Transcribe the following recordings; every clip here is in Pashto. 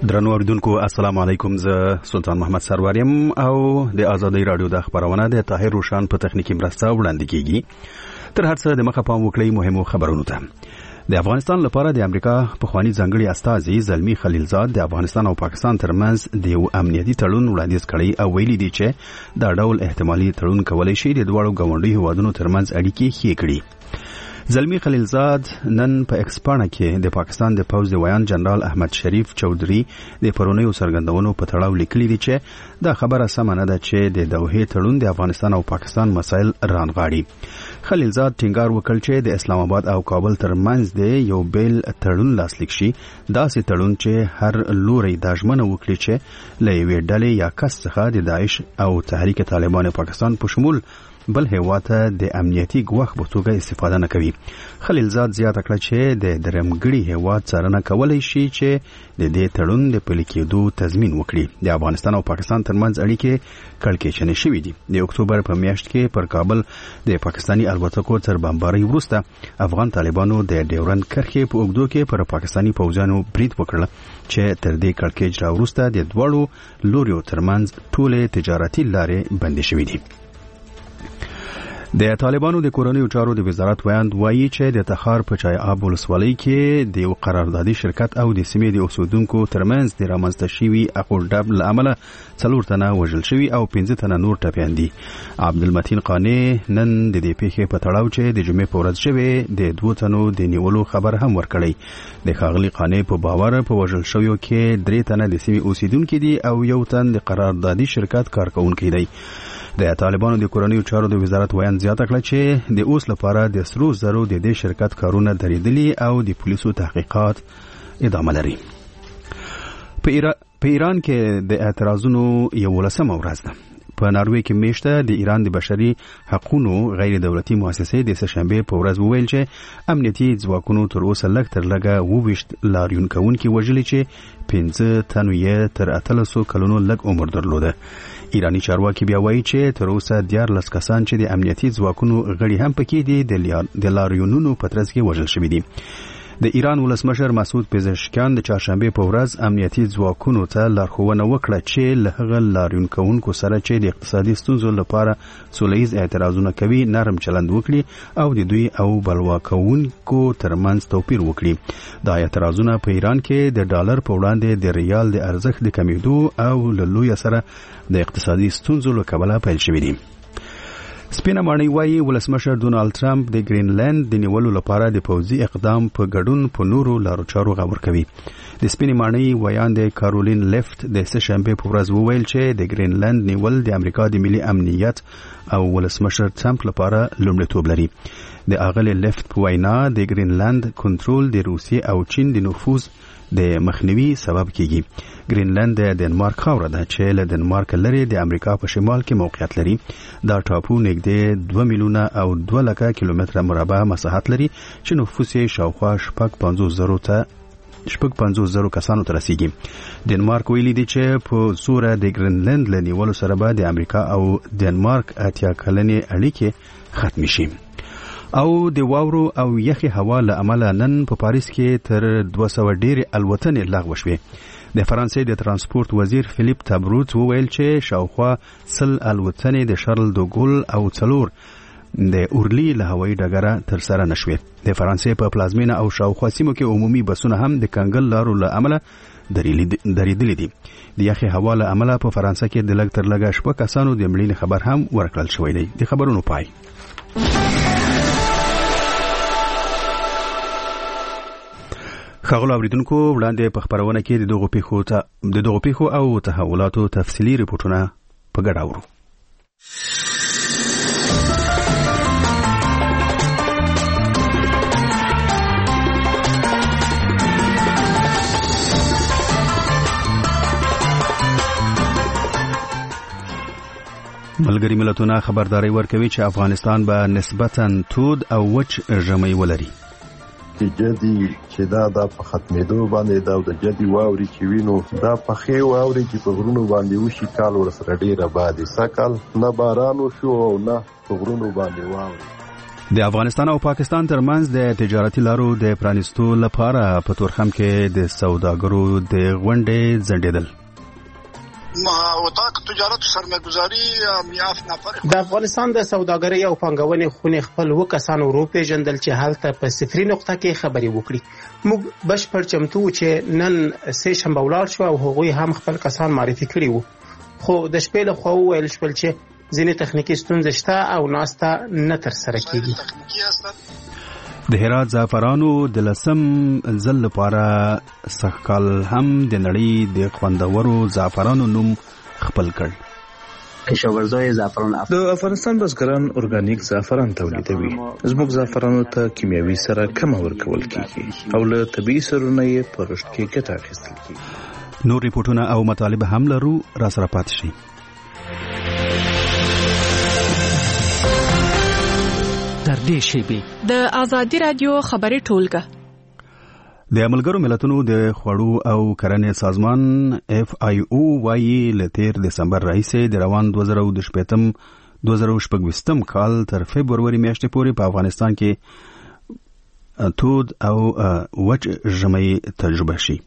درنو اوریدونکو السلام علیکم. زه سلطان محمد سروریم او د ازادي رادیو د خبرونه د طاهر روشان په تخنیکی مرسته وړاندې کیږي. تر هر څه د مخه پام وکړئ مهمو خبرونو ته. د افغانستان لپاره د امریکا پخوانی ځانګړي استازي زلمی خلیلزاد د افغانستان او پاکستان ترمنځ د یو امنیتي تړون وړاندیز کړی او ویلي دی چې دا ډول احتمالي تړون کولای شي د دوه ګاونډي هیوادونو ترمنځ اړیکې ښې کړي. زلمی خلیلزاد نن په ایکسپانا کې د پاکستان د پوځ د ویان جنرال احمد شریف چودري د پرونیو سرګندونو په تړاو لیکلي دي چې دا خبره سمه نه ده چې د دوحې تړون د افغانستان او پاکستان مسایل رانغاړي. خلیلزاد ټینګار وکړ چې د اسلام آباد او کابل ترمنځ د یو بیل تړون لاسلیک شي، داسې تړون چې هر لوري د ژمنه وکړي چې له یوې ډلې یا کس څخه د داعش او تحریک طالبان پاکستان په شمول بل هیواته د امنیتي ګواښ په توګه استفاده نه کوي. خلیلزاد زیاته کړه چې د درمګړي هیواد څارنه کولای شي چې د دې تړون د پلي کېدو تضمین وکړي. د افغانستان او پاکستان ترمنځ اړیکې کړکېچنې شوې دي. د اکتوبر په میاشت کې پر کابل د پاکستاني الوتکو تر بمبارۍ وروسته افغان طالبانو د ډیورند کرښې په اوږدو کې پر پاکستاني پوځیانو برید وکړ چې تر دې کړکېچ راوروسته د دواړو لوريو ترمنځ ټولې تجارتي لارې بندې شوې دي. د طالبانو د کورنیو چارو د وزارت ویاند وایي چې د تخار په چای آب ولسوالۍ کې د یو قراردادي شرکت او د سیمې د اوسیدونکو ترمنځ د رامنځته شوي اخوډب له امله 4 تنه وژل شوي او 15 تنه نور ټپیان دي. عبدالمتین قانی نن د دې پیښې په تړاو چې د جمعې په ورځ شوی د 2 تنو د نیولو خبر هم ورکړی. د ښاغلي قانی په باور په وژل شویو کې 3 تنه د سیمې اوسیدونکو دي او یو تن د قراردادي شرکت کارکونکي دی. د طالبانو د کورنیو چارو د وزارت ویان زیاته کړه چې د اوس لپاره د 100 د دې شرکت کارونه درېدلي او د پولیسو تحقیقات ادامه لري. په ایران کې د اعتراضونو 11مه ورځ ده. په ناروې کې میشته د ایران د بشري حقوقو غیر دولتي مؤسسې د سهشنبه په ورځ وویل چې امنیتي ځواکونو تر اوسه لږ تر لږه 22 لاریون کوونکي وژلي چې 15 تنو یې تر 1300 کلونو لږ عمر درلوده. ایرانی چارواکي بیا وایي چې تر اوسه 14 کسان چې د امنیتي ځواکونو غړي هم پکې دي د لاریونونو په ترڅ کې وژل شوي دي. د ایران ولسمشر مسعود پزشکیان د چهارشنبه په ورځ امنیتي ځواکونو ته لارښوونه وکړه چې له هغه لاریون کوونکو سره چې د اقتصادي ستونزو لپاره سولهییز اعتراضونه کوي نرم چلند وکړي او د دوی او بلوا کوونکو ترمنځ توپیر وکړي. دا اعتراضونه په ایران کې د ډالر په وړاندې د ریال د ارزښت د کمیدو او له لوی سره د اقتصادي ستونزو له کبله پیل شوي دي. سپینه ماڼۍ وایي ولسمشر ډونالد ټرمپ د ګرینلند د نیولو لپاره د پوځي اقدام په ګډون په نورو لارو چارو غور کوي. د سپینې ماڼۍ ویاند کارولین لیفت د سهشنبه په ورځ وویل چې د ګرینلند نیول د امریکا د ملي امنیت او ولسمشر ټرمپ لپاره لومړیتوب لري. د اغلې لیفت په وینا د ګرینلند کنټرول د روسیې او چین د نفوذ د مخنیوي سبب کیږي. ګرینلند د ډنمارک خاوره ده چې له ډنمارک لري د امریکا په شمال کې موقعیت لري. دا ټاپو نږدې 2 میلیونه او 2 لکه کیلومتره مربع مساحت لري چې نفوس یې شاوخوا 50,000 کسانو ته رسیږي. ډنمارک ویلي دی چې په زوره د ګرینلند له نیولو سره به د امریکا او ډنمارک 80 کلنې اړیکې ختم شي. او د واورو او یخي هوا له امله نن په پاریس کې تر 200 ډېرې الوتنې لغوه شوې. د فرانسې د ترانسپورت وزیر فلیپ تابروت وویل چې شاوخوا 100 الوتنې د شارل دوګل او 4 د اورلی له هوایي ډګره تر سره نشوي. د فرانسې په پلازمینه او شاوخوا سیمو کې عمومي بسونه هم د کنګل لارو له امله درېدلي دي. د یخي هوا له امله په فرانسه کې د لږ تر لږه 6 کسانو د مړینې خبر هم ورکړل شوی دی. د خبرونو پای. خغلو اوریدونکو وړاندې په خبرونه کې د دغو پیښو او تحولاتو تفصیلي ریپورتونه په ګډه اورو. ملګري ملتونه خبرداري ورکوي چې افغانستان به نسبتاً تود او وچ ژمی ولري. جدي چې دا په ختمېدو باندې دا د جدي واوري چې وینو دا په خې واوري چې په غرونو باندې وشي کال ورسره ډیره باندې سکل نه باران وشو او نه په غرونو باندې واوري. د افغانستان او پاکستان ترمنځ د تجارتي لارو د پرانیستو لپاره په تورخم کې د سوداګرو د غونډې ځنډېدل. د افغانستان د سوداګرۍ او پانګونې خونې خپل کسان وروپېژندل چې هلته په صفري نقطه کې خبرې وکړي. موږ بشپړ چمتو چې نن سه شنبه ولاړ شو او هغوی هم خپل کسان معرفي کړي وو، خو د شپې له خوا وویل شول چې ځینې تخنیکي ستونزې شته او ناسته نه ترسره کېږي. د هرات زعفرانو د لسم ځل لپاره سږکال هم د نړۍ د خوندورو زعفرانو نوم خپل کړ. کشاورزای زعفران د افغانستان بزګران اورګانیک زعفران تولیدوي. زموږ زعفرانو ته کیمیاوي سره کم ورکول کیږي او له طبيعي سرونو یې په رشد کې ګټه اخیستل کیږي. نور ریپورتونه او مطالب هم لرو، را سره پاتې شئ. د آزادی رادیو خبري ټولګه د ملګرو ملتونو د خوړو او کرنې سازمان FAO وايي له 13 دسمبر راهیسې د روان 2026 کال تر فبروري میاشتې پورې په افغانستان کې تود او وچ ژمی تجربه شي.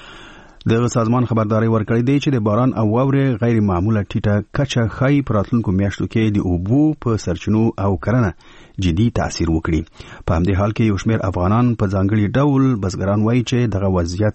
د سازمان خبرداري ورکړې دی چې د باران او واورې غیر معموله ټیټه کچه ښایي په راتلونکو میاشتو کې د اوبو په سرچینو او کرنه جدي تاثیر وکړي. په همدې حال کې یو شمېر افغانان په ځانګړي ډول بزګران وایي چې دغه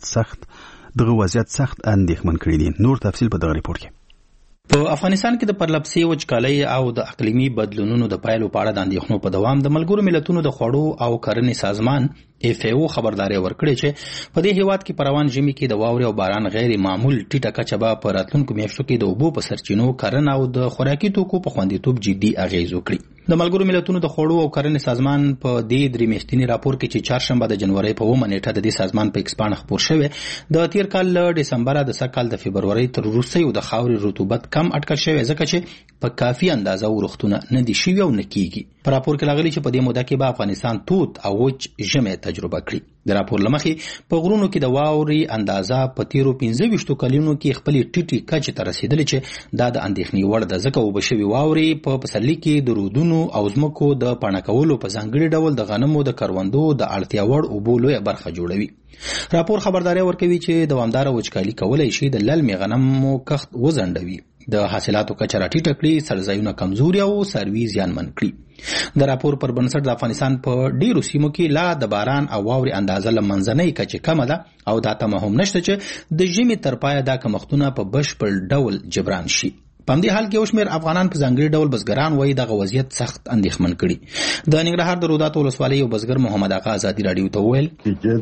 وضعیت سخت اندېښمن کړی دي. نور تفصیل په دغه ریپورت کې. په افغانستان کې د پرلپسې وچکالۍ او د اقلیمي بدلونونو د پایلو په اړه د اندېښنو په دوام د ملګرو ملتونو د خوړو او کرنې سازمان FAO خبرداري ورکړې چې په دې هیواد کې پروان ژمي کې د واورې او باران غیر معمول ټیټه کچه به په راتلونکو میاشتو کې د اوبو په سرچینو، کرنه او د خوراکي توکو په خوندیتوب جدي اغیز وکړي. د ملګرو ملتونو د خوړو او کرنې سازمان په دې درې میاشتني راپور کې چې چهارشنبه د جنوري په 9 نیټه د دې سازمان په ایکس باندې خبر شوی د تیر کال له دسمبر د سکهال د فبروري تر وروستیو د خاورې رطوبت کم اټکل شوی ځکه چې په کافي اندازه ورختونه نه دي شوي او نه کیږي. په راپور کې راغلي چې په دې موده کې به افغانستان تود او وچ ژمی تجربه کړي. د راپور لمخې په غرونو کې د واورې اندازه په تیرو 15 کلونو کې خپل ټیټي کچې ته رسیدلې چې دا د اندېښنې وړ ده ځکه وبشوي واورې په پسرلي کې د رودونو او ځمکو د پاڼه کولو په ځانګړي ډول د غنمو د کروندو د اړتیا وړ اوبو لویه برخه جوړوي. راپور خبرداري ورکوي چې دوامداره وچکالي کولای شي د للمي غنمو کښت وځنډوي، د حاصلاتو کچه راټیټه کړي، سرځایونه کمزوري او څاروي زیانمن کړي. د راپور پر بنسټ د افغانستان په ډیرو سیمو کې لا د باران او واورې اندازه له منځنۍ کچې کمه ده او دا تمه هم نشته چې د ژمي تر پایه دا کمښتونه په بشپړ ډول جبران شي. په همدې حال کې یو شمېر افغانان په ځانګړي ډول بزګران وایي دغه وضعیت سخت اندېښمن کړي. د ننګرهار د روداتو ولسوالۍ یو بزګر محمد آقا ازادي راډیو ته وویل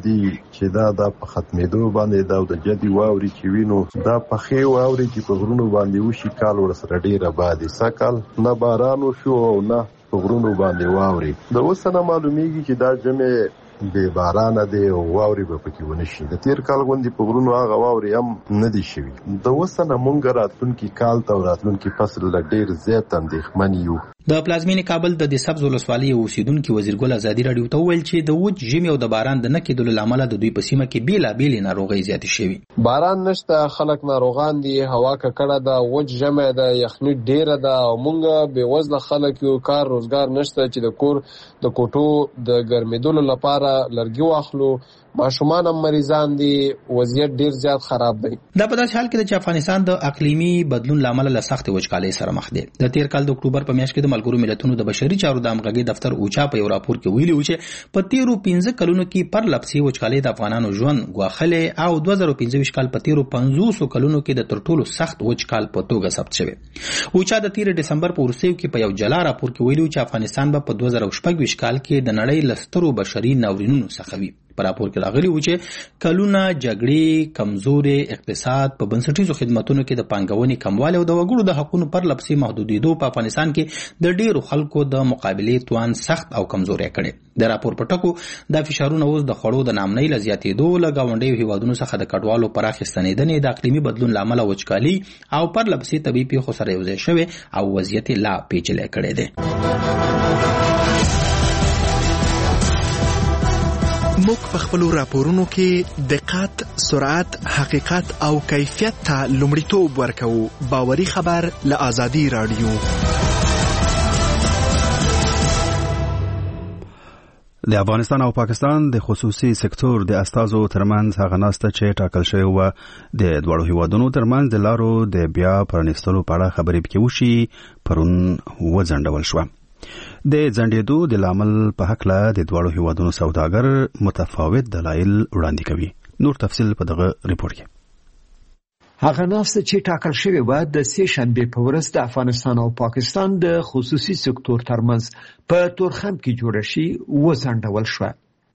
چې دا په ختمېدو باندې دا د جدي واوري چې وینو دا په خې واوري چې په غرونو باندې وشي کال ورسره ډیره بادي سکل نه باران وشو او نه په غرونو باندې واوري. د اوسنه معلومیږي چې دا جمع به باران دی او واوري به پکې ونشي. د تیر کال غوندي په غرونو هغه واوري هم نه دي شوي. د اوسنه مونږ راتلونکي کال ته راتلونکي فصل له ډیر زیات اندېښمن یو. د پلازمینې کابل د سبز ولسوالۍ اوسیدونکو وزیرګل ازادي راډیو ته ویل چې د وچ ژمي او د باران د نه کېدلو له امله د دوی په سیمه کې بیلابېلې ناروغۍ زیاتې شوي. باران نشته، خلک ناروغان دي، هوا ککړه ده، وچ ژمی ده، یخني ډیره ده او مونږ بې وزله خلک یو، کار روزګار نشته چې د کور د کوټو د ګرمېدلو لپاره لرګي واخلو. ماشومان هم مریضان دي، وضعیت ډیر زیات خراب دی. دا په داسې حال کې چې افغانستان د اقلیمي بدلون لامل له سخت وچکالۍ سره مخ دی. د تیر کال د اکتوبر په میاشت کې د ملګرو ملتونو د بشري چارو د همغږۍ دفتر اوچا په یو راپور کې ویلي و چې په تیرو 15 کلونو کې پرلپسې وچکالۍ د افغانانو ژوند ګواښلی او 2015 کال په تیرو 500 کلونو کې د تر ټولو سخت وچکال په توګه ثبت شوی. اوچا د تیر دسمبر په وروستیو کې په یو جلا راپور کې ویلي و چې افغانستان به په 2016 کال کې د نړۍ له سترو بشري ناورینونو څخه وي. په راپور کې راغلي و چې کلونه جګړې، کمزوري اقتصاد، په بنسټیزو خدماتونو کې د پانګونې کموالی او د وګړو د حقوقو پرلپسې محدودېدو په افغانستان کې د ډیرو خلکو د مقابلې توان سخت او کمزوری کړي. د راپور په ټکو دا فشارونه اوس د خوړو د نامنۍ له زیاتېدو له ګاونډیو هیوادونو څخه د کډوالو پراخې ستنېدنې، د اقلیمي بدلون له امله وچکالي او پرلپسې طبیعي پیښو سره یوځای شوی او وضعیت لا پیچلی کړی دی. موږ په خپلو راپورونو کې دقت، سرعت، حقیقت او کیفیت ته لومړیتوب ورکوو. باوري خبر له آزادي راډیو. د افغانستان او پاکستان د خصوصي سکتور د استازو ترمنځ هغه ناسته چې ټاکل شوی و د دوړو هیوادونو ترمنځ د لارو د بیا پرانیستلو په اړه خبرې پکې وشي پرون وځنډول شو. د ځنډېدو د لامل په حق له د دوړو هیوادونو سوداګر متفاوت دلایل وړاندې کوي. نور تفصیل په دغه ریپورت کې. هغه ناسته چې ټاکل شوی و د سه شنبه په ورځ د افغانستان او پاکستان د خصوصي سکتور ترمنځ په تورخم کې جوړ شي وځنډول شو.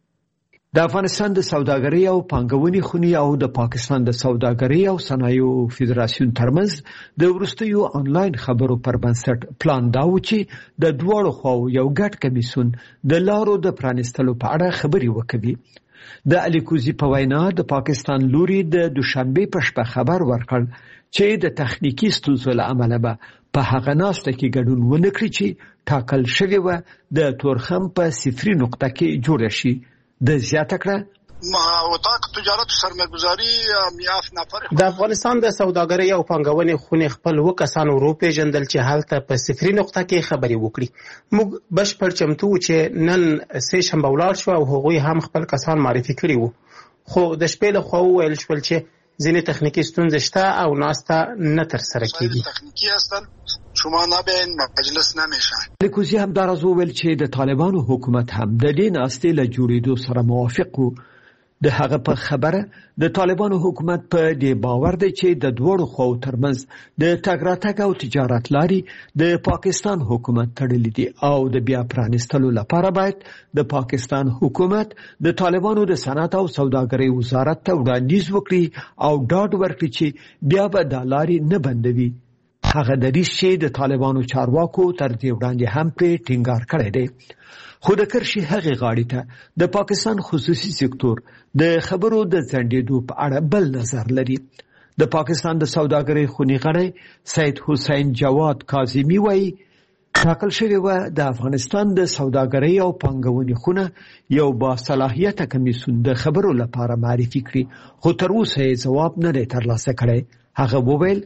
د افغانستان د سوداګرۍ او پانګونې خونی او د پاکستان د سوداګرۍ او صنایعو فدراسیون ترمنځ د وروستیو آنلاین خبرو پر بنسټ پلان دا و چې د دوړو خواو یو ګډ کمیسیون د لارو د پرانیستلو په اړه خبرې وکړي. د الیکوزی په وینا د پاکستان لوري د دوشنبه په شپه خبر ورکړ چې د تخنیکی ستونزو له امله به په هغه ناسته کې ګډون ونه کړي چې ټاکل شوی و د تورخم په 0 نقطه کې جوړ شي. د زیاته کړه وطاق تجارت و سرمایه‌گذاری میاف نفر د افغانستان د سوداګرۍ او پانګونې خونې خپل وکسان اروپا جندل چې حالت په 0 نقطه کې خبري وکړي. موږ بشپړ چمتو چې نن سه شنبه ولاړ شو او هغوی هم خپل کسان معرفي کړي وو. خو د شپې له خوا ویل شول چې ځینې تخنیکی ستونزې شته او ناسته نه تر سره کیږي. تخنیکی هستن شما نبین مجلس نمیشه. الیکوزی هم در از ویل چې د طالبانو حکومت هم د دې ناستې له جوړېدو سره موافق وو. د هغه په خبره د طالبانو حکومت په دې باور دی چې د دوړو خواو ترمنځ د تګ راتګ او تجارت لاري د پاکستان حکومت تړلې دي او د بیا پرانیستلو لپاره باید د پاکستان حکومت د طالبانو د صنعت او سوداګرۍ وزارت ته وړاندیز وکړي او ډاډ ورکړي چې بیا به د لاري نه بندوي. هغه د دې چې د طالبانو چارواکو تر دې وړاندې هم په ټینګار کړی دی. خو د کرشي هغه غاړې ته د پاکستان خصوصي سکتور د خبرو د ځنډېدو په اړه بل نظر لري. د پاکستان د سوداګرۍ خونی غړی سید حسین جواد کاظمی وایي ټاکل شوی و د افغانستان د سوداګرۍ او پانګونې خونه یو با صلاحیته کمیسیون د خبرو لپاره معرفي کړي خو تر اوسه یې ځواب نه دی ترلاسه کړی. هغه وویل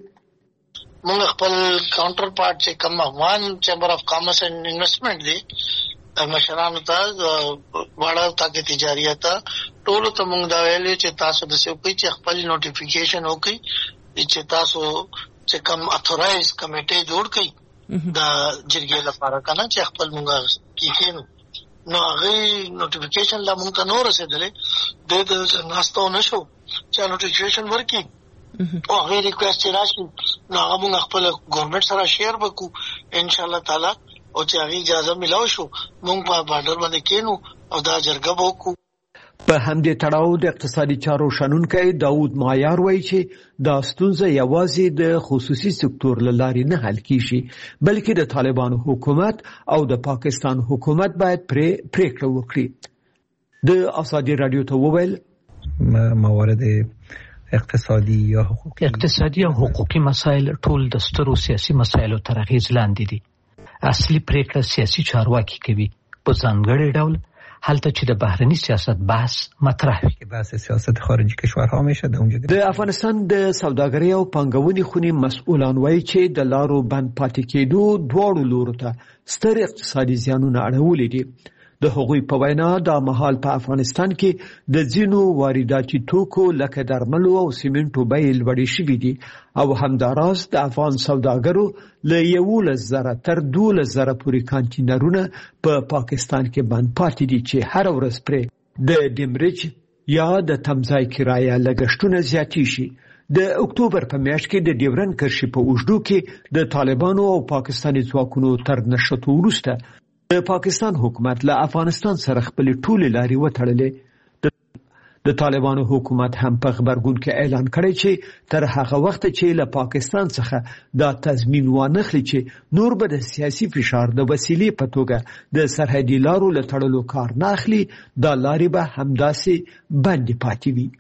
موږ خپل کاونټر پارت چې کوم افغان چیمبر اف کامرس اینڈ انویسټمنٹ دی مشرانو ته وړاو تاکي تجارت ټول ته موږ دا ویلو چې تاسو د څه کوي چې خپل نوټیفیکیشن وکړي چې تاسو چې کوم اتورایز کمیټه جوړ کړي د جرګې لپاره کنه چې خپل موږ کیږو نو هغه نوټیفیکیشن لا موږ ته نور رسیدلې د ناستو نشو چې نوټیفیکیشن ورکړي او هغه ریکوست راشي نو هغه موږ خپل ګورنمنت سره شیر وکړو ان شاء الله تعالی او چې هغه اجازه ملو شو موږ په بارډر باندې کېنو او دا جرګه وکړو. په همدې تړاو د اقتصادي چارو شنونکی داود مایار وایي چې دا ستونزه یوازې د خصوصي سکتور له لارې نه حل کیږي بلکې د طالبانو حکومت او د پاکستان حکومت باید پریکړه وکړي. د ازادي رادیو ته وویل موارد اقتصادي او حقوقي مسایل ټول د سترو سیاسي مسایلو تر اغیز لاندې دي. اصلي پریکړه سیاسي چارواکي کوي په ځانګړي ډول حالت چې د بهرني سیاست بحث مطرح وي. بحث سیاست خارجي کشورها میشه د اونجا د افغانستان د سوداګرۍ او پانګونې خونی مسؤلان وایي چې د لارو بند پاتې کېدو دواړو لورو ته ستر اقتصادي زیانونه اړولې دي. د هغوی په وینا د مهال په افغانستان کې د ځینو وارداتي توکو لکه درملو او سیمنټو بیې لوړې شوې دي او همداراز د افغان سوداګرو له 11,000 تر 12,000 پورې کانټینرونه په پاکستان کې بند پاتې دي چې هر ورځ پرې د ډیمریج یا د تمځای کرایه لګښتونه زیاتی شي. د اکتوبر په میاشت کې د ډیورن کرښې په اوږدو کې د طالبانو او پاکستاني ځواکونو تر نښتو وروسته د پاکستان حکومت له افغانستان سره خپل ټولې لارې وتړلې. د طالبانو حکومت هم په خبرګون کې اعلان کړی چې تر هغه وخت چې له پاکستان څخه دا تضمین وانخلي چې نور به د سیاسي فشار د وسیلې په توګه د سرحدي لارو له تړلو کار نه اخلي دا لارې به همداسې بندې پاتې وي.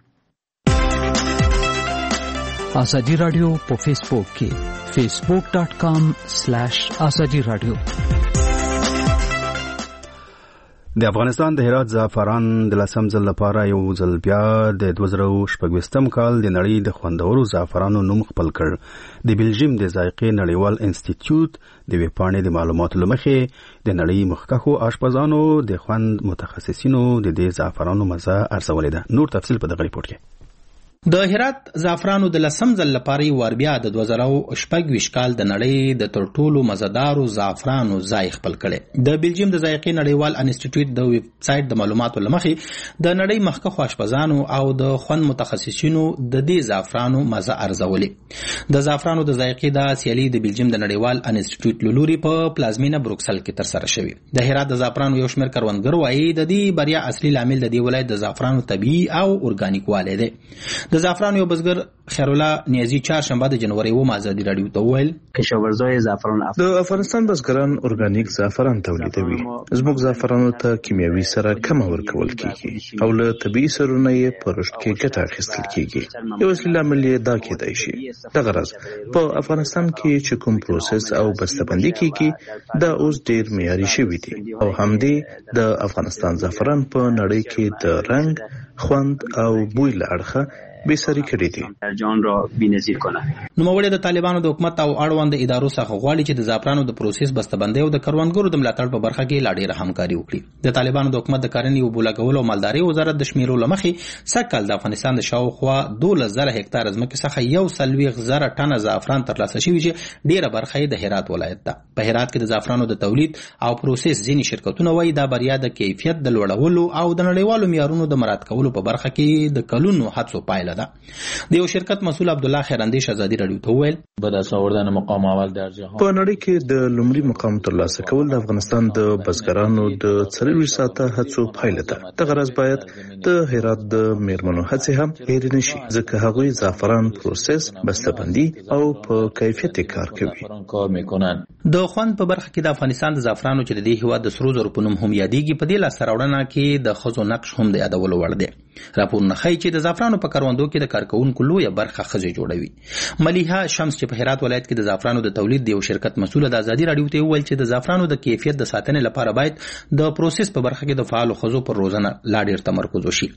ازادي رادیو په فیسبوک کې facebook.com/azadi radio د افغانستان د هرات زعفران د لسم ځل لپاره یو ځل بیا د 2016 کال د نړۍ د خوندورو زعفرانو نوم خپل کړ. د بلجیم د ذایقې نړیوال انسټیټیوټ د ویبپاڼې د معلوماتو له مخې د نړۍ مخکښو آشپزانو د خوند متخصصینو د دې زعفرانو مزه ارزولې ده. نور تفصیل په دغه ریپورت کې. د هرات زعفرانو د لسم ځل لپاره ور بیا د 2016 کال د نړۍ د تر ټولو مزدارو زعفرانو ځای خپل کړي. د بلجیم د ذایقې نړیوال انسټیټیوټ د ویب سټ د معلوماتو لمخې د نړۍ مخکښو آشپزانو او د خوند متخصصینو د دې زعفرانو مزه ارزولې. د زعفرانو د ذایقې د سیالي د بلجیم د نړیوال انسټیټیوټ لوري په پلازمینه بروکسل کې تر سره شوی. د هرات د زعفرانو یو شمېر کروندګر وایي د دې بریا اصلي لامل د دې ولایت د زعفرانو طبيعي او اورګانیک والی دی. د زعفرانو یو بزګر خیرالله نیازی چهارشنبه د جنوري و ازادي رادیو ته وویل کشاورزای زعفران د افغانستان بزګران اورګانیک زعفران تولیدوي. زموږ زعفرانو ته کیمیاوي سره کم ورکول کیږي او له طبيعي سرونه یې په رشد کې ګټه اخیستل کیږي. یو اصلي لامل یې دا کېدای شي دغه راز په افغانستان کې چې کوم پروسس او بسته‌بندي کیږي دا اوس ډیر معیاري شوی دی او همدې د افغانستان زعفران په نړۍ کې د رنگ، خوند او بوی له اړخه بسری کړی دي. جان را بی‌نظیر کنه. نوموړي د طالبانو د حکومت او اړوند ادارو څخه غواړي چې د زعفرانو د پروسس بسته‌بندي او د کروندګرو د ملاتړ په برخه کې لا ډېره همکاري وکړي. د طالبانو د حکومت د کرنې او بولاګولو او مالدارۍ وزارت د شمیرو لمخې سکهال د افغانستان د شاوخوا 12000 هکتار ځمکې څخه 140,000 ټنه زعفران ترلاسه شوی چې ډېره برخه یې د هرات ولایت ده. په هرات کې د زعفرانو د تولید او پروسس ځینې شرکتونه وایي دا بریا د کیفیت د لوړولو او د نړیوالو معیارونو د مراعات کولو په برخه کې د کلونو هڅو پایله ده. د یو شرکت مسؤل عبدالله خیراندیش ازادي رادیو ته وویل به دست آوردن مقام اول در جهان په نړۍ کې د لومړي مقام ترلاسه کول د افغانستان د بزګرانو د 40 ساعته هڅو پایله ده. دغه راز باید د هرات د میرمنو هڅې هم هېرې نشي ځکه هغوی زعفران پروسس، بسته‌بندي او په کیفیت کار کوي. د خوند په برخه کې د افغانستان د زعفرانو چې د دې هیواد د سرو زرو په نوم هم یادېږي په دې لاسته راوړنه کې د ښځو نقش هم د یادولو وړ دی. راپورونه ښیي چې د زعفرانو په کروندو کې د کارکوونکو لویه برخه ښځې جوړوي. ملیحه شمس چې په هرات ولایت کې د زعفرانو د تولید د یو شرکت مسؤله د ازادي رادیو ته وویل چې د زعفرانو د کیفیت د ساتنې لپاره باید د پروسس په برخه کې د فعالو ښځو پر روزنه لا ډېر تمرکز وشي.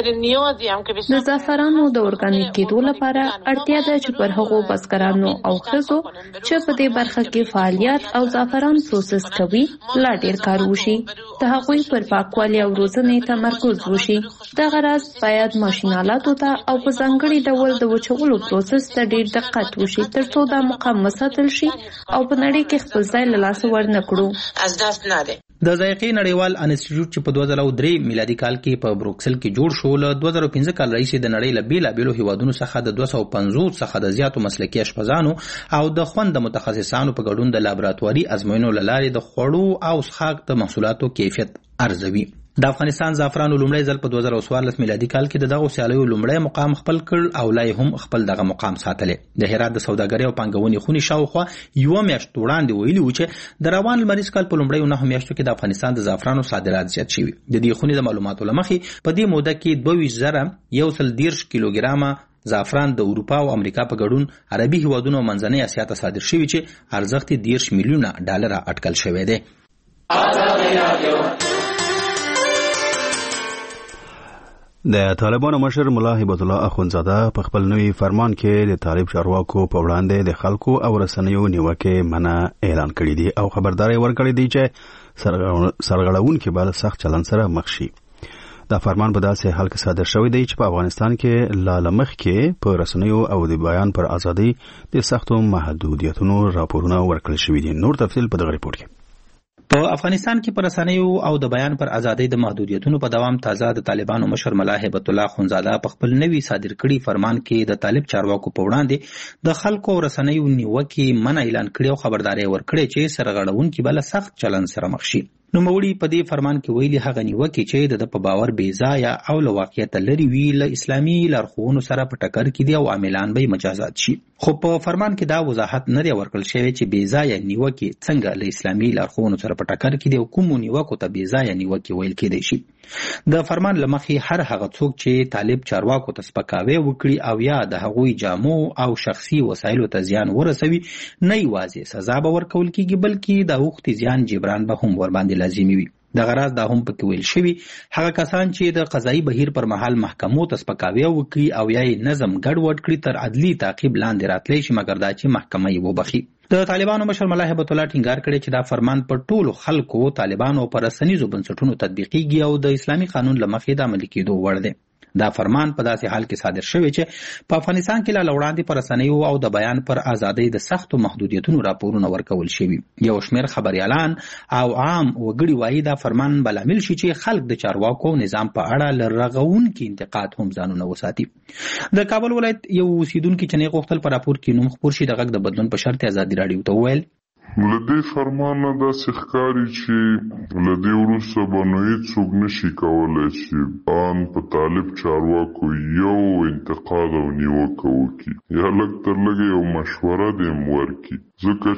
د زعفرانو د اورګانیک کېدو لپاره اړتیا ده چې پر هغو بزګرانو او ښځو چې په دې برخه کې فعالیت او زعفران پروسس کوي لا ډېر کار وشي. د هغوی پر پاکوالي او روزنې تمرکز وشي. دغه راز باید ماشینالاتو ته او په ځانګړي ډول د وچولو پروسس ته ډېر دقت وشي ترڅو دا مقام وساتل شي او په نړۍ کې خپل ځای له لاسه ورنه کړو. د ذایقې نړیوال انسټیټیوټ چې په 2003 میلادي کال کې په بروکسل کې جوړ شو له 2015 کال راهیسې د نړۍ له بیلابیلو هیوادونو څخه د 250 څخه د زیاتو مسلکي اشپزانو او د خوند متخصصانو په ګډون د لابراتواري ازموینو له لارې د خوړو او څښاک د محصولاتو کیفیت ارزوي. د افغانستان زعفرانو لومړی ځل په 2014 میلادي کال کې د دغو سیالیو لومړی مقام خپل کړ او لا هم خپل دغه مقام ساتلې. د هرات د سوداګرۍ او پانګونې خونې شاوخوا یوه میاشت وړاندې ویلي و چې د روان لمریز کال په لومړیو 9 میاشتو کې د افغانستان د زعفرانو صادرات زیات شوي. د دې خونې د معلوماتو له مخې په دې موده کې 22,130 کیلوګرامه زعفران د اروپا او امریکا په ګډون عربي هیوادونو او منځنۍ اسیا ته صادر شوي چې ارزښت یې 10 میلیونه ډالر اټکل شوی دی. د طالبانو مشر ملا هبت الله اخونزاده په خپل نوي فرمان کې د طالب چارواکو په وړاندې د خلکو او رسنیو نیوکې منع اعلان کړی دی او خبرداري ورکړی دی چې سرغړونکي به سخت چلند سره مخ شي. دا فرمان په داسې حال کې صادر شوی دی چې په افغانستان کې لا مخ کې په رسنیو او د بیان پر ازادي د سختو محدودیتونو راپورونه ورکړل شوی دي. نور تفصیل په دغه ریپورت کې. په افغانستان کې پر رسنیو او د بیان پر ازادۍ د محدودیتونو په دوام تازه د طالبانو مشر ملا هبت الله اخونزاده په خپل نوي صادر کړي فرمان کې د طالب چارواکو په وړاندې د خلکو او رسنیو نیوکې منع اعلان کړي او خبرداري ورکړي چې سرغړونکي بل سخت چلند سره مخ شي. نوموړي په دې فرمان کې ویلي هغه نیوکې چې د په باور بې ځایه او له واقعیت لري وي له اسلامي لارښوونو سره په ټکر کې دي او عاملان به مجازات شي. خو په فرمان کې دا وضاحت نه دی ورکړل شوی چې بې ځایه نیوکې څنګه له اسلامي لارښوونو سره په ټکر کې دي او کوم نیوکو ته بې ځایه نیوکې ویل کېدای شي. د فرمان له مخې هر هغه څوک چې طالب چارواکو ته سپکاوی وکړي او یا د هغوی جامو او شخصي وسایلو ته زیان ورسوي نه یوازې سزا به ورکول کېږي بلکې د اوښتې زیان جبران به هم ورباندې لازمي وي. د غراز دا هم پکې ویل شوی هغه کسان چې د قضایي بهیر پر مهال محکمو ته سپکاوی وکړي او یا نظم ګډوډ کړي تر عدلي تعقیب لاندې راتلی شي مګر دا چې محکمه یې وبخي. د طالبانو مشر ملا هیبت الله ټینګار کړی چې دا فرمان پر ټولو خلکو طالبانو پر رسنیزو بنسټونو تطبیقیږي او د اسلامي قانون له مخې د عملي کېدو وړ دی. دا فرمان په داسې حال کې صادر شوی چې په افغانستان کې لا وړاندې پر رسنیو او د بیان پر ازادۍ د سختو محدودیتونو راپورونه ورکول شوي. یو شمېر خبريالان او عام وګړي وایي دا فرمان به لامل شي چې خلک د چارواکو نظام په اړه له رغونکي انتقاد هم ځانونه وساتي. د کابل ولایت یو اوسیدونکي چې نه غوښتل په راپور کې نوم خپور شي د غږ د بدلون په شرط ازادي راډیو ته وویل لدې فرمانه داسې ښکاري چې لدې وروسته به نو هېڅوک نشي کولی چې ان په طالب چارواکو یو انتقاد او نیوکه وکړي یا لږ تر لږه یو مشوره دې هم ورکړي ځکه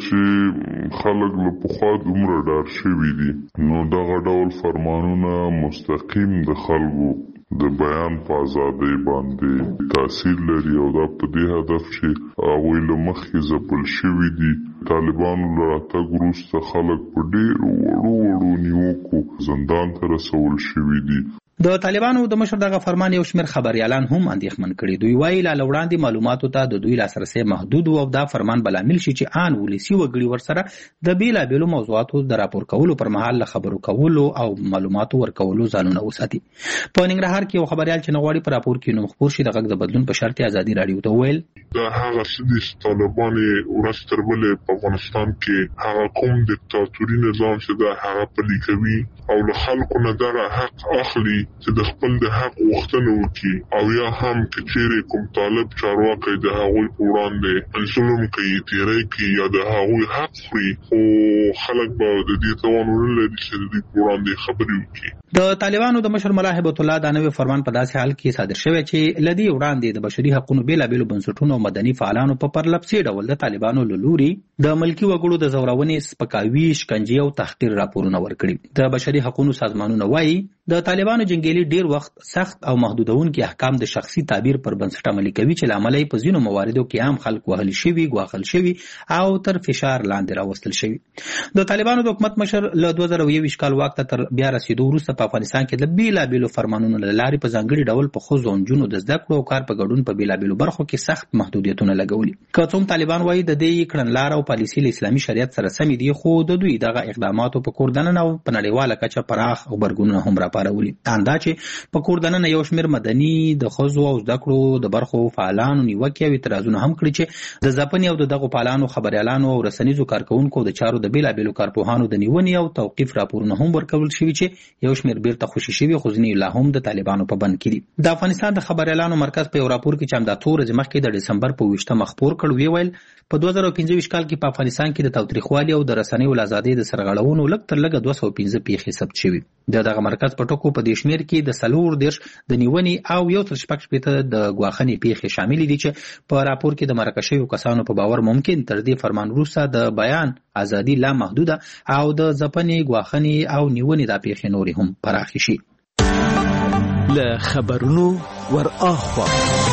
چې خلک له پخوا دومره ډار شوي دي نو دغه ډول فرمانونه مستقیم د خلکو د بیان په ازادۍ باندې تاثیر لري او دا په دې هدف چې هغوی له مخکې ځپل شوي دي. طالبانو له راتګ وروسته خلک په ډېرو وړو نیوکو زندان ته رسول شوي دي. د طالبانو د مشر دغه فرمان یو شمېر خبريالان هم اندېښمن کړي. دوی وایي لا وړاندې معلوماتو ته د دوی لاسرسی محدود او دا فرمان به لامل شي چې ان ولسي وګړي ورسره د بیلابیلو موضوعاتو د راپور کولو پر مهال له خبرو کولو او معلوماتو ورکولو ځانونه وساتي. په ننګرهار کې یو خبريال چې نغواړي په راپور کې نوم خپور شي د غږ د بدلون په شرط ازادي راډیو ته ویل دا هغه څه طالبانې ورځ تر بلې په افغانستان کې هغه کوم دیکتاتوري نظام چې دا هغه پلي کوي او له خلکو نه دا حق اخلي چې د خپل د حق غوښتنه وکړي او یا هم که چیرې کوم طالب چارواکی د هغوی په وړاندې ظلم کوي تیری کوي یا د هغوی حق خوري خو خلک به د دې توان ونه لري چې د دوی په وړاندې خبرې وکړي. د طالبانو د مشر ملا هیبت الله دا نوی فرمان په داسې حال کې صادر شوی چې لدی وړاندې د بشري حقوقو بیلابیلو بنسټونو او مدني فعالانو په پرلپسې ډول د طالبانو له لوري د ملکی وګړو د زورونې سپکاوي شکنجې او تحقیر راپورونه ورکړي. د بشري حقوقو سازمانونه وایي د طالبانو جنگیالي ډیر وخت سخت او محدودونکي احکام د شخصي تعبیر پر بنسټ عملي کوي چې لامل په ځینو مواردو کې عام خلک وهل شوي غواخل شوي او تر فشار لاندې راوستل شوي. د طالبانو د حکومت مشر له 2021 کال واک ته تر بیا رسیدو وروسته په افغانستان کې د بیلابیلو فرمانونو له لارې په ځانګړي ډول په ښځو نجونو د زده کړو او کار په ګډون په بیلابیلو برخو کې سخت محدودیتونه لګولي. که څوم طالبان وایي د دې کړنلاره او پالیسي له اسلامي شریعت سره سمې دي خو د دوی دغه اقداماتو په کور دننه او په نړیواله کچه پراخ غبرګونونه هم راپارولي. دا چې په کور دننه یو شمېر مدني د ښځو او زده کړو د برخو فعالانو نیوکې او اعتراضونه هم کړي چې د ځپنې او د دغو فعالانو خبريالانو او رسنیزو کارکونکو د چارو د بیلابیلو کارپوهانو د نیونې او توقیف راپورونه هم ورکول شوي چې یو شمېر بیرته خوشي شوي خو ځینې لا هم د طالبانو په بند کې دي. د افغانستان د خبريالانو مرکز په یو راپور کې چې همدا څو ورځې مخکې د ډسمبر په 20 خپور کړ ویل په 2015 کال کې په افغانستان کې د تاوتریخوالي او د رسنیو ازادۍ د سرغړونو لږ تر لږه 215 پیښې ثبت شوي. دغه مرکز په ټکو په دې شمېر کې د 40 د نیونې او یو تر شپږ شپېته د غواخنې پیښې شامل دي چې په راپور کې د مرکه شویو کسانو په باور ممکن تر دې فرمان وروسته د بیان ازادي لا محدوده او د ځپنې غواخنې او نیونې د پیښې نورې هم پراخې شي. له خبرونو ور اخوا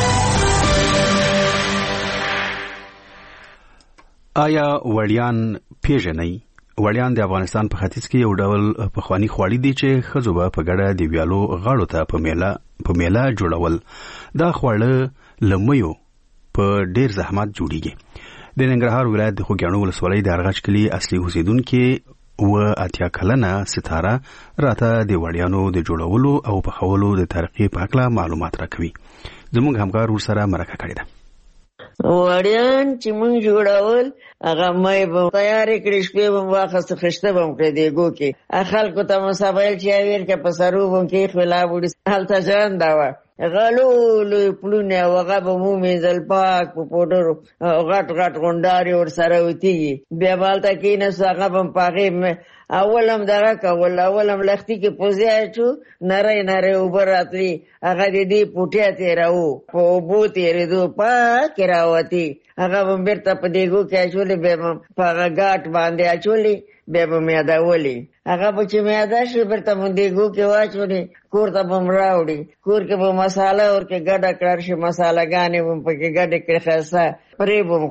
آیا وړیان پیژنئ؟ وړیان د افغانستان په ختیځ کې یو ډول پخوانی خواړی دی چې ښځو به په ګډه د ویالو غاړو ته په میله جوړول. دا خواړه له میو په ډیر زحمت جوړیږي. د ننګرهار ولایت د خوږیاڼو ولسوالۍ د ارغچ کلي اصلي اوسیدونکي و اتیا کلنه ستاره راته د وړیانو د جوړولو او پخولو د طریقې په اړه معلومات راکوي. زموږ همکار ورسره مرکه کړې ده. وړیان چې مونږ جوړول هغه مې به تیارې کړې شپې به واخسته خشته به کړې دیګو کې خلکو ته مسابل چې ویر کې په سرو به کې خلا وړي هلته ځان دا و غلو لوی پلونه وغه به مو میزل پاک په پودر غټ غټ غونډاري ور سره وتی بیا بالته کې نه څنګه په پاغه اولم دغه کول اولم لختي کې پوزیا چو نری وبراتلی هغه دې پټیا تیراو په بوتي ردو پاک راوتی هغه بیرته په دیګو کې اچولې به په غاټ باندې اچولې به مې دا ولي هغه په چې مې دا شي بیرته مې دیګو کې واچولې کور ته بم راوړي کور کې به مساله ور کې ګډه کړ شي مساله غانې په کې ګډه کړ خاصه پرې بم خو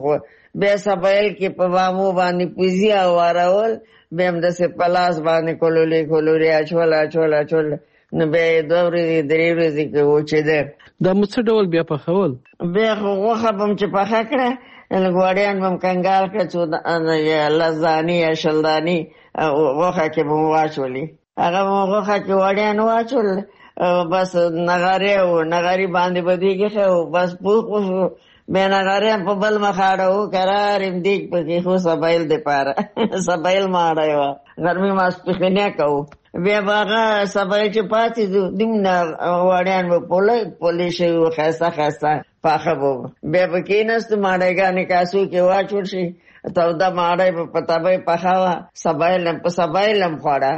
بیا سبایل کې په بامو باندې پوزي اوارول، بیا هم داسې په لاس باندې کولوري اچول نو بیا یې 2 ورځې 3 ورځې کې وچېده. دا مو څه ډول بیا پخول؟ بیا خو غوښه به م چې پخه کړه، غوړیان به م کنګال کړه، څو 10 دانې یا 20 دانې غوښه کې به م واچولې. هغه به م غوښه کې غوړیان واچول، بس نغاري باندې به دوی کېښه، بس پوخ وشو. بیا نغاریان په بل مخ اړه قرار یم دیګ پکې خو سبایل دپاره سبایل ما اړی وه، غرمې ماسپښینیا کوو. بیا به هغه سبایل چې پاتې دومره غوړیان به پولې شوي وو، ښایسته پاخه به بیا به کېناستو، ماړیګانې کاسو کې واچول شي، توده ماړی به په تبۍ پخه وه، په سبایل هم خوړه.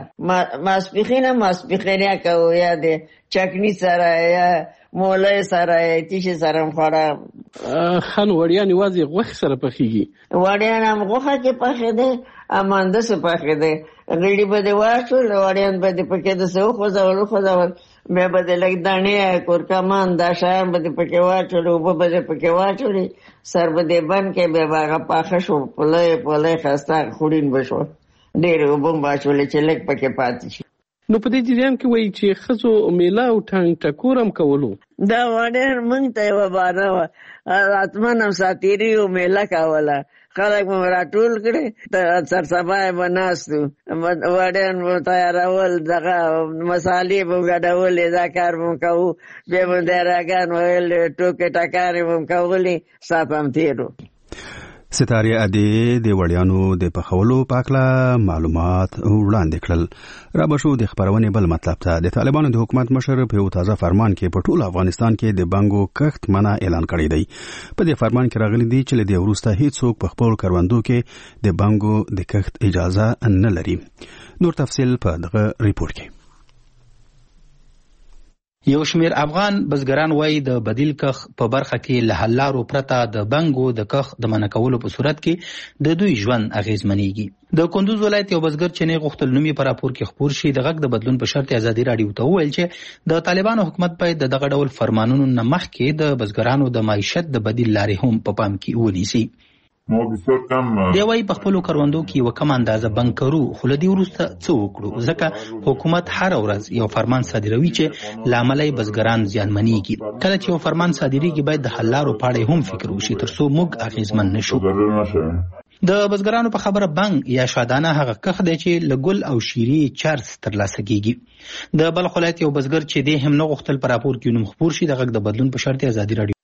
ماسپښینیا کوو، یا د چکني سره یا مولی سره یا تیشې سره هم خوړه. خان وړیان یوازې غوښې سره پخېږي؟ وړیان هم غوښه کې پخېدی، همانداسې پخېدی. غړي به دې واچول، وړیان به دې پکې داسې وخوځول، بیا به دې لږ دانې کورکمان دا شیان به دې پکې واچول، اوبه به دې پکې واچولې، سر به دې بند کړې، بیا به هغه پاخه شو، پولی ښایسته خوړین به شو. ډېرې اوبه م واچولې چې لږ پکې پاتې شي. نو په دې جریان کې وایي چې ښځو میله او ټانګ ټکور هم کولو؟ دا ډېر موږ ته یوه بانه وه، راتمن هم ساتیري او میله کوله، خلک به راټول کړي، سرسبا یې به ناست وو، وړیان به تیارول، دغه مسالې به ګډولې، دا کار به م کوو. بیا به دیراګان ویل، ټوکې ټکانې به م کولې، سات هم تېر وو. ستارې ادې د وړیانو د پخولو په هکله معلومات وړاندې کړل. را به شو د خپرونې بل مطلب ته. د طالبانو د حکومت مشر په یو تازه فرمان کې په ټول افغانستان کې د بنګو کښت منع اعلان کړی دی. په دې فرمان کې راغلی دی چې له دې وروسته هیڅوک په خپل کروندو کې د بنګو د کښت اجازه نه لري. نور تفصیل په دغه ریپورت کې. یو شمیر افغان بزګران وایي د بدیل کښ په برخه کې له حل لارو پرته د بنګو د کښ د منع کولو په صورت کې د دوی ژوند اغیزمنېږي. د کندوز ولایت یو بزګر چې نه غوښتل نوم یې په راپور کې خپور شي، د غږ د بدلون په شرط ازادي راډیو ته وویل چې د طالبانو حکومت باید د دغه ډول فرمانونو نه مخکې د بزګرانو د معیشت د بدیل لارې هم په پام کې ونیسي. دی وایي په خپلو کروندو کې یوه کم اندازه بنګ کرو، خو له دې وروسته څه وکړو، ځکه حکومت هره ورځ یو فرمان صادروي چې له امله یې بزګران زیانمنېږي. کله چې یو فرمان صادریږي باید د حل لارو په اړه هم فکر وشي تر څو موږ اغېزمن نه شو. د بزګرانو په خبره بنګ یا شادانه هغه کښت دی چې له ګل او شیرې چارج ترلاسه کېږي. د بلخ ولایت یو بزګر چې دی هم نه غوښتل په راپور کې نوم خپور شي، د غږ د بدلون په شرط ازادي راډیو